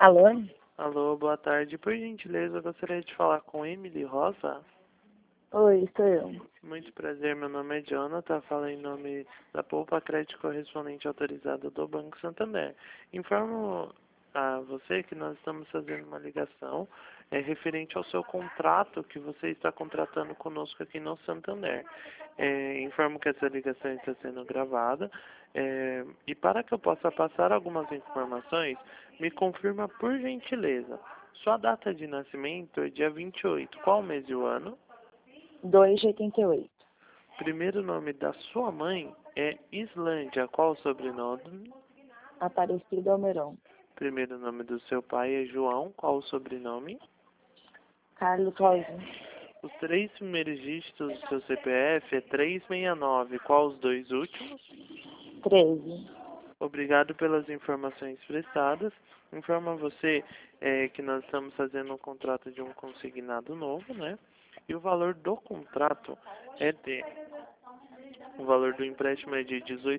Alô? Alô, boa tarde. Por gentileza, eu gostaria de falar com Emily Rosa. Oi, sou eu. Muito prazer, meu nome é Jonathan, falo em nome da Poupa Crédito Correspondente Autorizada do Banco Santander. Informo a você que nós estamos fazendo uma ligação referente ao seu contrato que você está contratando conosco aqui no Santander. Informo que essa ligação está sendo gravada e para que eu possa passar algumas informações, me confirma por gentileza. Sua data de nascimento é dia 28. Qual mês e o ano? 2,88. Primeiro nome da sua mãe é Islândia. Qual o sobrenome? Aparecido Almeron. Primeiro nome do seu pai é João. Qual o sobrenome? Carlos Rosa. Os três primeiros dígitos do seu CPF é 369. Qual os dois últimos? 13. Obrigado pelas informações prestadas. Informo a você que nós estamos fazendo um contrato de um consignado novo, né? E o valor do contrato é de... O valor do empréstimo é de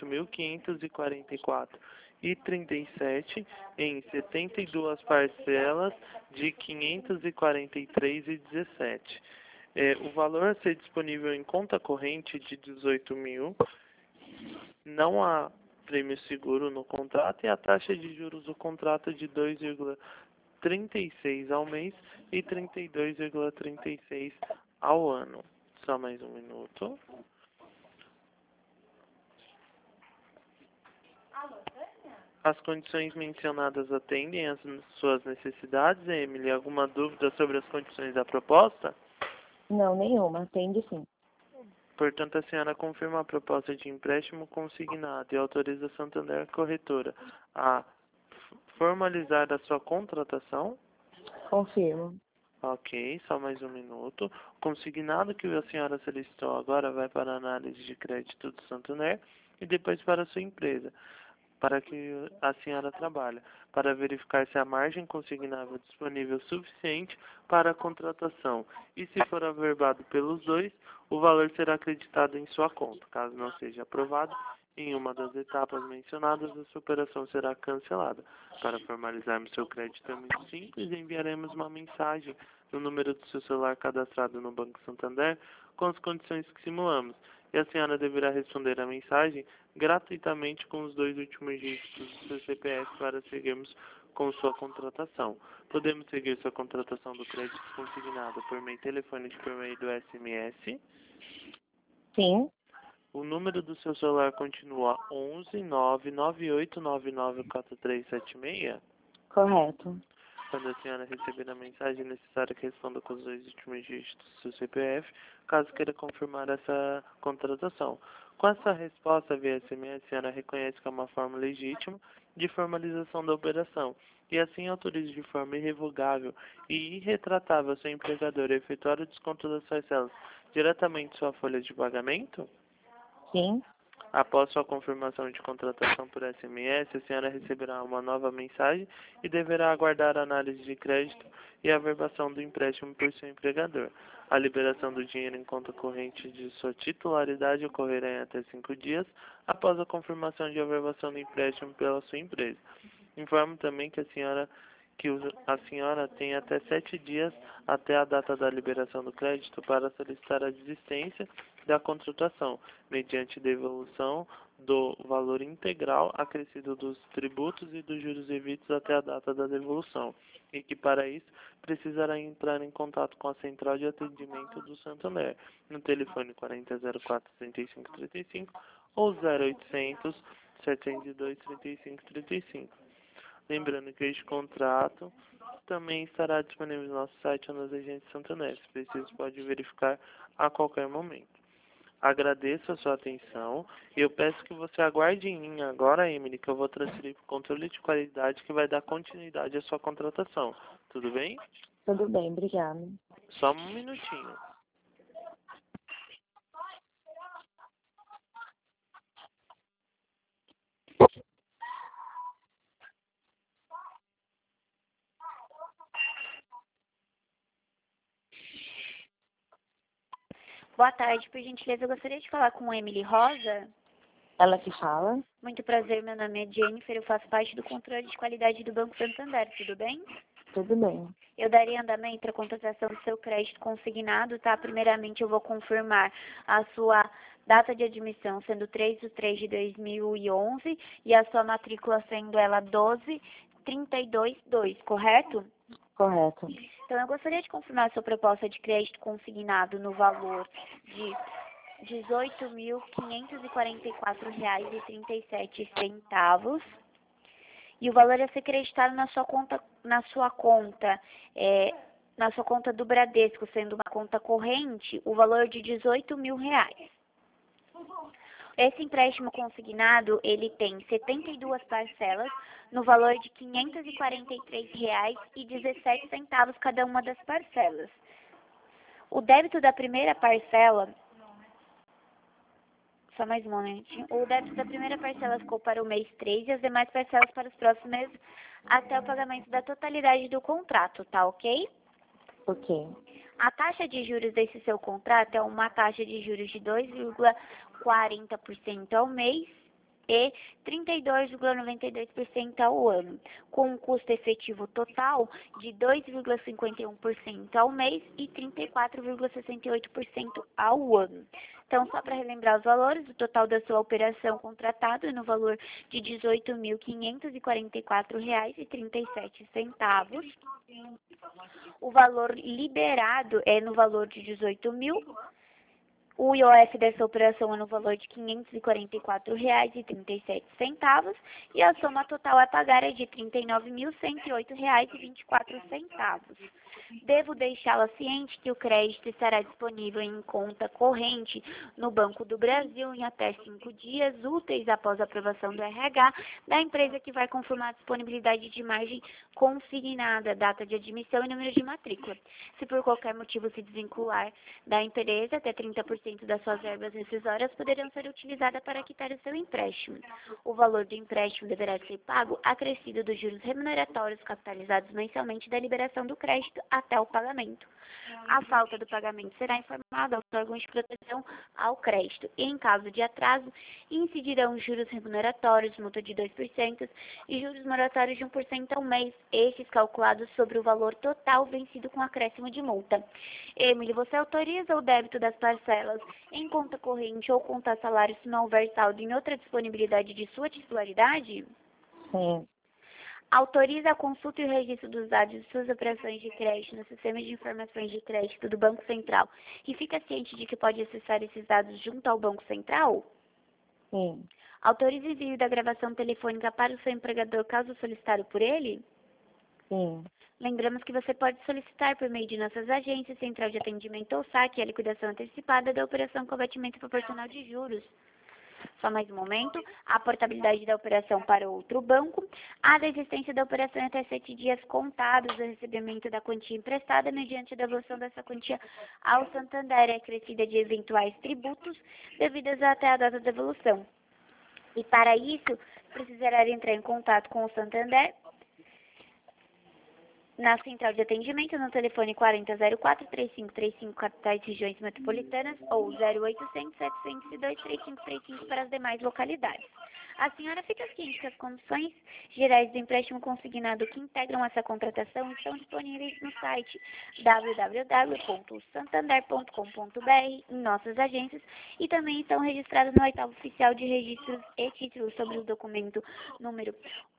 18.544,37 em 72 parcelas de 543,17. O valor a ser disponível em conta corrente de 18 mil. Não há prêmio seguro no contrato e a taxa de juros do contrato é de 2,36 ao mês e 32,36 ao ano. Só mais um minuto. As condições mencionadas atendem às suas necessidades, Emily? Alguma dúvida sobre as condições da proposta? Não, nenhuma. Atende sim. Portanto, a senhora confirma a proposta de empréstimo consignado e autoriza a Santander Corretora a formalizar a sua contratação? Confirmo. Ok, só mais um minuto. O consignado que a senhora solicitou agora vai para a análise de crédito do Santander e depois para a sua empresa, para que a senhora trabalhe, para verificar se a margem consignável é disponível suficiente para a contratação. E se for averbado pelos dois, o valor será acreditado em sua conta. Caso não seja aprovado, em uma das etapas mencionadas, a sua operação será cancelada. Para formalizarmos seu crédito é muito simples, enviaremos uma mensagem no número do seu celular cadastrado no Banco Santander com as condições que simulamos. E a senhora deverá responder a mensagem gratuitamente com os dois últimos dígitos do seu CPF para seguirmos com sua contratação. Podemos seguir sua contratação do crédito consignado por meio telefônico por meio do SMS. Sim. O número do seu celular continua 11 99899 4376. Correto. Quando a senhora receber a mensagem, é necessário que responda com os dois últimos dígitos do seu CPF, caso queira confirmar essa contratação. Com essa resposta via SMS, a senhora reconhece que é uma forma legítima de formalização da operação e assim autoriza de forma irrevogável e irretratável seu empregador a efetuar o desconto das parcelas diretamente em sua folha de pagamento? Sim. Após sua confirmação de contratação por SMS, a senhora receberá uma nova mensagem e deverá aguardar a análise de crédito e a averbação do empréstimo por seu empregador. A liberação do dinheiro em conta corrente de sua titularidade ocorrerá em até 5 dias após a confirmação de averbação do empréstimo pela sua empresa. Informo também que a senhora tem até 7 dias até a data da liberação do crédito para solicitar a desistência da contratação, mediante devolução do valor integral acrescido dos tributos e dos juros devidos até a data da devolução, e que para isso precisará entrar em contato com a central de atendimento do Santander, no telefone 4004-3535 ou 0800 702 3535. Lembrando que este contrato também estará disponível no nosso site ou nas agências Santander. Se preciso, pode verificar a qualquer momento. Agradeço a sua atenção e eu peço que você aguarde em mim agora, Emily, que eu vou transferir para o controle de qualidade que vai dar continuidade à sua contratação. Tudo bem? Tudo bem, obrigada. Só um minutinho. Boa tarde, por gentileza, eu gostaria de falar com Emily Rosa. Ela que fala? Muito prazer, meu nome é Jennifer, eu faço parte do controle de qualidade do Banco Santander, tudo bem? Tudo bem. Eu daria andamento à contratação do seu crédito consignado, tá? Primeiramente, eu vou confirmar a sua data de admissão sendo 3/3/2011 e a sua matrícula sendo ela 12322, correto? Correto. Então, eu gostaria de confirmar a sua proposta de crédito consignado no valor de R$ 18.544,37. E o valor a ser creditado na sua conta, na sua conta do Bradesco, sendo uma conta corrente, o valor de R$ 18.000. Esse empréstimo consignado, ele tem 72 parcelas, no valor de R$ 543,17 cada uma das parcelas. O débito da primeira parcela, só mais um momentinho, o débito da primeira parcela ficou para o mês 3 e as demais parcelas para os próximos meses até o pagamento da totalidade do contrato, tá ok? Ok. A taxa de juros desse seu contrato é uma taxa de juros de 2,40% ao mês e 32,92% ao ano, com um custo efetivo total de 2,51% ao mês e 34,68% ao ano. Então, só para relembrar os valores, o total da sua operação contratada é no valor de R$ 18.544,37. O valor liberado é no valor de 18.000. O IOF dessa operação é no valor de R$ 544,37 e a soma total a pagar é de R$ 39.108,24. Devo deixá-la ciente que o crédito estará disponível em conta corrente no Banco do Brasil em até 5 dias úteis após a aprovação do RH da empresa que vai confirmar a disponibilidade de margem consignada, data de admissão e número de matrícula. Se por qualquer motivo se desvincular da empresa, até 30% das suas verbas rescisórias poderão ser utilizadas para quitar o seu empréstimo. O valor do empréstimo deverá ser pago acrescido dos juros remuneratórios capitalizados mensalmente da liberação do crédito até o pagamento. A falta do pagamento será informada aos órgãos de proteção ao crédito e, em caso de atraso, incidirão juros remuneratórios, multa de 2% e juros moratórios de 1% ao mês, estes calculados sobre o valor total vencido com acréscimo de multa. Emily, você autoriza o débito das parcelas em conta corrente ou conta salário se não houver saldo em outra disponibilidade de sua titularidade? Sim. Autoriza a consulta e o registro dos dados de suas operações de crédito no sistema de informações de crédito do Banco Central e fica ciente de que pode acessar esses dados junto ao Banco Central? Sim. Autoriza o envio da gravação telefônica para o seu empregador caso solicitado por ele? Sim. Lembramos que você pode solicitar por meio de nossas agências, central de atendimento ou saque, a liquidação antecipada da operação com abatimento proporcional de juros. Só mais um momento. A portabilidade da operação para outro banco. A desistência da operação até 7 dias contados do recebimento da quantia emprestada mediante a devolução dessa quantia ao Santander é acrescida de eventuais tributos devidos até a data da devolução. E para isso, precisará entrar em contato com o Santander na central de atendimento no telefone 4004-3535 capitais regiões metropolitanas ou 0800-702-3535 para as demais localidades. A senhora fica ciente que as condições gerais do empréstimo consignado que integram essa contratação estão disponíveis no site www.santander.com.br, em nossas agências, e também estão registradas no oitavo oficial de registros e títulos sobre o documento número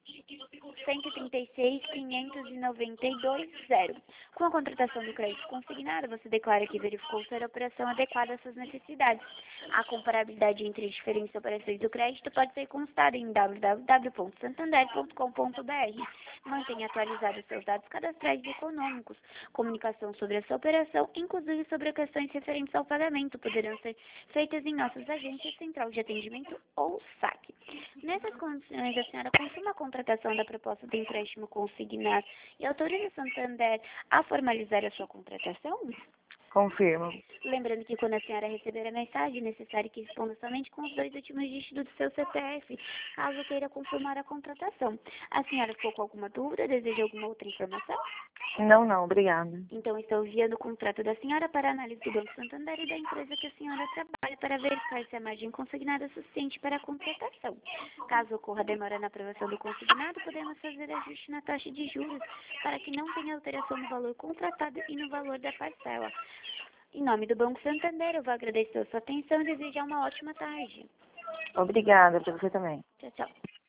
136.592.0. Com a contratação do crédito consignado, você declara que verificou ser a operação adequada às suas necessidades. A comparabilidade entre as diferentes operações do crédito pode ser constada em www.santander.com.br. Mantenha atualizados seus dados cadastrais e econômicos. Comunicação sobre essa operação, inclusive sobre questões referentes ao pagamento, poderão ser feitas em nossas agências, central de atendimento ou saque. Nessas condições, a senhora confirma a contratação da proposta de empréstimo consignado e autoriza o Santander a formalizar a sua contratação? Confirmo. Lembrando que quando a senhora receber a mensagem, é necessário que responda somente com os 2 últimos dígitos do seu CPF, caso queira confirmar a contratação. A senhora ficou com alguma dúvida? Deseja alguma outra informação? Não, não, obrigada. Então, estou enviando o contrato da senhora para análise do Banco Santander e da empresa que a senhora trabalha para verificar se a margem consignada é suficiente para a contratação. Caso ocorra demora na aprovação do consignado, podemos fazer ajuste na taxa de juros para que não tenha alteração no valor contratado e no valor da parcela. Em nome do Banco Santander, eu vou agradecer a sua atenção e desejar uma ótima tarde. Obrigada, para você também. Tchau, tchau.